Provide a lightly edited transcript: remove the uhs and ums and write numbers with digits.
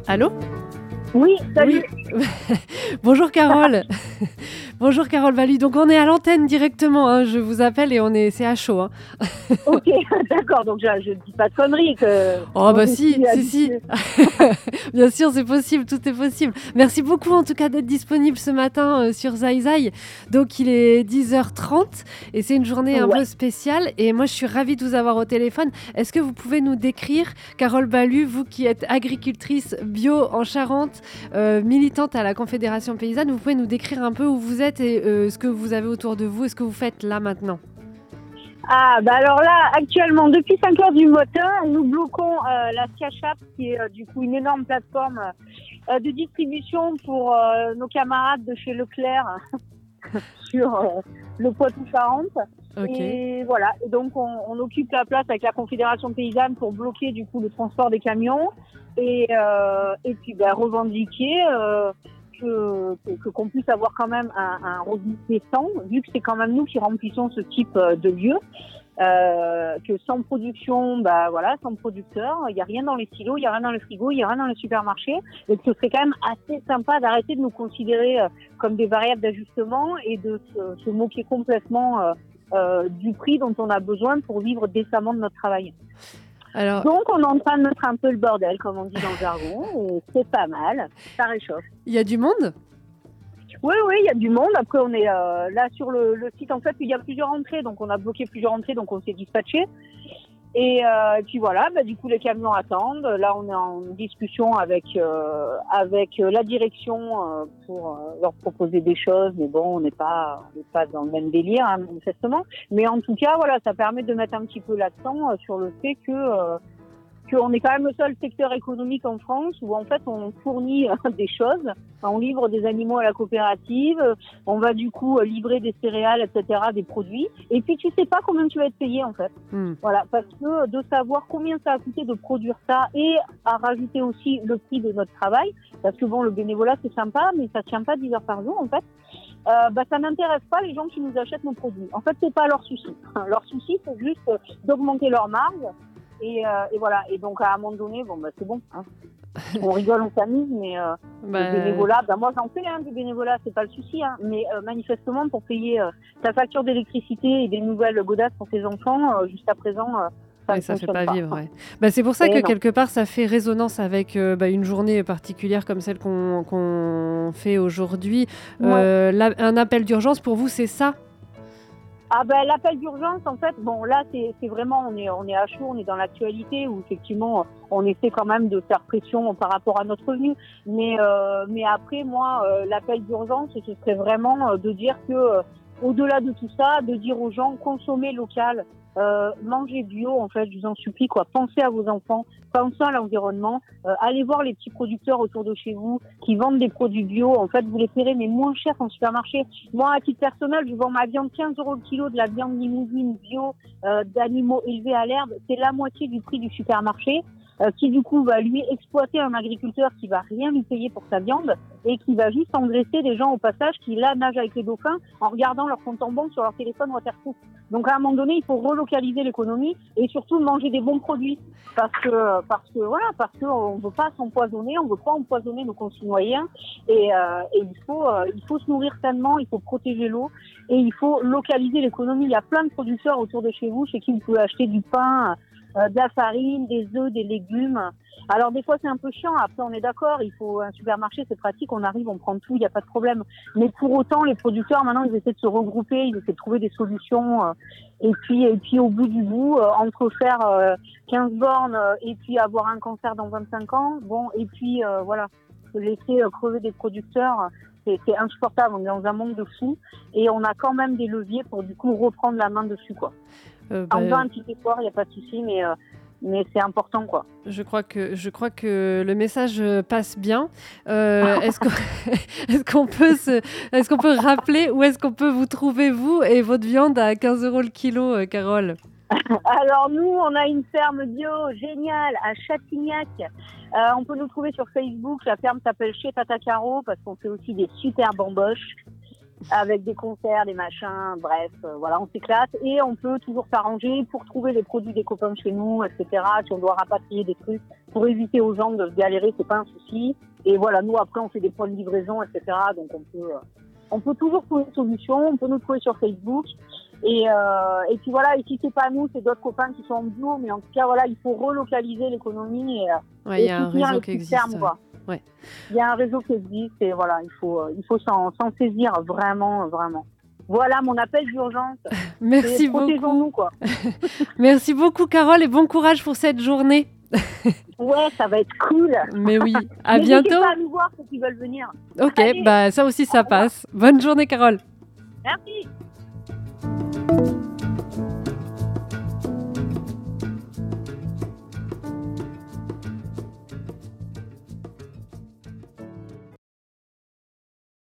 Allô? Oui, salut. Oui. Bonjour Carole. Bonjour Carole Valu. Donc on est à l'antenne directement, hein. Je vous appelle et c'est à chaud, hein. Ok, d'accord, donc je ne dis pas de conneries. Oh bah si. Bien sûr, c'est possible, tout est possible. Merci beaucoup en tout cas d'être disponible ce matin sur Zai. Donc il est 10h30 et c'est une journée un peu spéciale et moi je suis ravie de vous avoir au téléphone. Est-ce que vous pouvez nous décrire, Carole Valu, vous qui êtes agricultrice bio en Charente, militante à la Confédération Paysanne, vous pouvez nous décrire un peu où vous êtes et ce que vous avez autour de vous et ce que vous faites là maintenant? Ah, bah alors là, actuellement, depuis 5h du matin, nous bloquons la SIACHAP, qui est du coup une énorme plateforme de distribution pour nos camarades de chez Leclerc sur le Poitou-Charentes. Okay. Et voilà, et donc on occupe la place avec la Confédération Paysanne pour bloquer du coup le transport des camions et puis revendiquer qu'on puisse avoir quand même un revenu décent, vu que c'est quand même nous qui remplissons ce type de lieu. Que sans production, sans producteur, il n'y a rien dans les silos, il n'y a rien dans le frigo, il n'y a rien dans le supermarché, et que ce serait quand même assez sympa d'arrêter de nous considérer comme des variables d'ajustement et de se moquer complètement du prix dont on a besoin pour vivre décemment de notre travail. Alors, donc on est en train de mettre un peu le bordel, comme on dit dans le jargon, et c'est pas mal, ça réchauffe. Il y a du monde ? Oui, il y a du monde. Après, on est là sur le site. En fait, il y a plusieurs entrées, donc on a bloqué plusieurs entrées, donc on s'est dispatché. Et puis voilà, du coup, les camions attendent. Là, on est en discussion avec la direction pour leur proposer des choses. Mais bon, on n'est pas dans le même délire, hein, manifestement. Mais en tout cas, voilà, ça permet de mettre un petit peu l'accent sur le fait qu'on est quand même le seul secteur économique en France où en fait on fournit des choses, on livre des animaux à la coopérative, on va du coup livrer des céréales, etc., des produits, et puis tu sais pas combien tu vas être payé en fait. Voilà, parce que de savoir combien ça a coûté de produire ça et à rajouter aussi le prix de notre travail, parce que bon, le bénévolat c'est sympa, mais ça tient pas 10 heures par jour en fait. Ça n'intéresse pas les gens qui nous achètent nos produits. En fait, c'est pas leur souci. Leur souci, c'est juste d'augmenter leur marge. Et voilà. Et donc, à un moment donné, c'est bon. Hein. On rigole, on s'amuse, mais le bénévolat, moi j'en fais du bénévolat, c'est pas le souci. Hein. Mais manifestement, pour payer ta facture d'électricité et des nouvelles godasses pour tes enfants, jusqu'à présent, ça fait pas vivre. Ouais. C'est pour ça que quelque part, ça fait résonance avec une journée particulière comme celle qu'on fait aujourd'hui. Un appel d'urgence, pour vous, c'est ça ? L'appel d'urgence, en fait, bon là c'est vraiment on est à chaud, on est dans l'actualité où effectivement on essaie quand même de faire pression par rapport à notre revenu, mais après moi l'appel d'urgence ce serait vraiment de dire que au-delà de tout ça, de dire aux gens consommez local, mangez bio en fait, je vous en supplie quoi, pensez à vos enfants, pensez à l'environnement, allez voir les petits producteurs autour de chez vous qui vendent des produits bio, en fait vous les paierez mais moins cher qu'en supermarché. Moi à titre personnel je vends ma viande 15 € le kilo, de la viande limousine bio d'animaux élevés à l'herbe, c'est la moitié du prix du supermarché. Qui du coup va lui exploiter un agriculteur qui va rien lui payer pour sa viande et qui va juste engraisser des gens au passage qui là nagent avec les dauphins en regardant leur compte en banque sur leur téléphone waterproof. Donc à un moment donné il faut relocaliser l'économie et surtout manger des bons produits parce que on veut pas s'empoisonner, on veut pas empoisonner nos concitoyens et il faut se nourrir sainement, il faut protéger l'eau et il faut localiser l'économie. Il y a plein de producteurs autour de chez vous chez qui vous pouvez acheter du pain, de la farine, des œufs, des légumes. Alors des fois c'est un peu chiant, après on est d'accord, il faut un supermarché, c'est pratique, on arrive, on prend tout, il n'y a pas de problème. Mais pour autant, les producteurs maintenant ils essaient de se regrouper, ils essaient de trouver des solutions et puis au bout du bout, entre faire 15 bornes et puis avoir un cancer dans 25 ans, et puis voilà, se laisser crever des producteurs, c'est insupportable, on est dans un monde de fous et on a quand même des leviers pour du coup reprendre la main dessus quoi. En faisant un petit effort, il n'y a pas de souci, mais c'est important quoi. Je crois que le message passe bien. Est-ce qu'on peut rappeler où est-ce qu'on peut vous trouver vous et votre viande à 15 € le kilo, Carole? Alors nous, on a une ferme bio géniale à Châtignac. On peut nous trouver sur Facebook. La ferme s'appelle Chez Tata Caro parce qu'on fait aussi des super bamboches. avec des concerts, des machins, bref, voilà, on s'éclate et on peut toujours s'arranger pour trouver les produits des copains chez nous, etc. Si on doit rapatrier des trucs pour éviter aux gens de galérer, c'est pas un souci. Et voilà, nous après on fait des points de livraison, etc. Donc on peut toujours trouver une solution, on peut nous trouver sur Facebook. Et puis voilà, et si c'est pas nous, c'est d'autres copains qui sont en bio, mais en tout cas voilà, il faut relocaliser l'économie il y a un réseau qui existe. Ouais. Il y a un réseau qui existe et voilà, il faut s'en saisir vraiment, vraiment. Voilà mon appel d'urgence. Merci beaucoup. Protégeons-nous, quoi. Merci beaucoup, Carole, et bon courage pour cette journée. Ouais, ça va être cool. Mais oui, à bientôt. N'hésitez pas à nous voir ceux qui veulent venir. Ok, Allez. ça aussi, ça passe. Bonne journée, Carole. Merci.